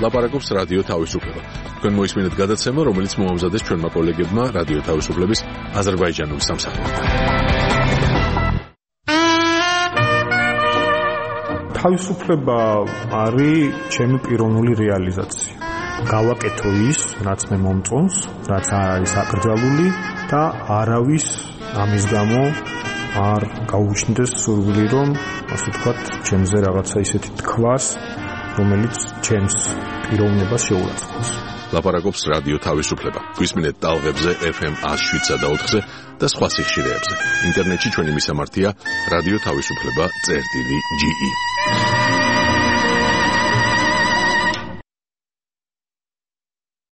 ლაპარაკობს რადიო თავისუფლება. თქვენ მოისმინეთ გადაცემა, რომელიც მოამზადეს ჩვენმა კოლეგებმა რადიო თავისუფლების აზერბაიჯანული სამსახურიდან.
თავისუფლება არის ჩემი პიროვნული რეალიზაცია. გავაკეთო ის, რაც მე მომწონს, რაც არის აკრძალული და არავის ამის გამო არ გაუჩნდეს სურვილი, რომ ასე ვთქვათ, ჩემზე რაღაცა ისეთი თქვას, რომელიც ჩემს პიროვნებას შეურაცხყოფს.
ლაპარაკობს რადიო თავისუფლება. გვისმინეთ ტალღებზე ეფ ემ one oh seven და ოთხზე და სხვა სიხშირეებზე. ინტერნეტში ჩვენი მისამართია რადიო თავისუფლება წერტილი ჯი ი.